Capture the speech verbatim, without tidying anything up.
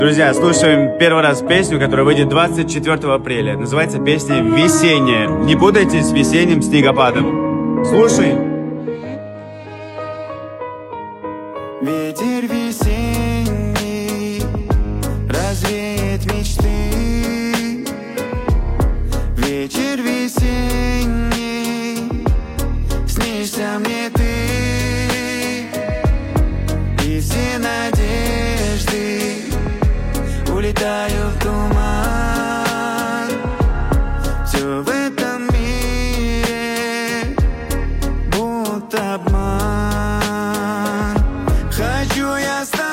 Друзья, слушаем первый раз песню, которая выйдет двадцать четвёртого апреля. Называется песня «Весенняя». Не путайте с весенним снегопадом. Слушай. Ветер весенний развеет мечты. Вечер весенний, снишься мне ты. И все надежды улетаю в туман. Все в этом мире будто обман. Хочу я с тобой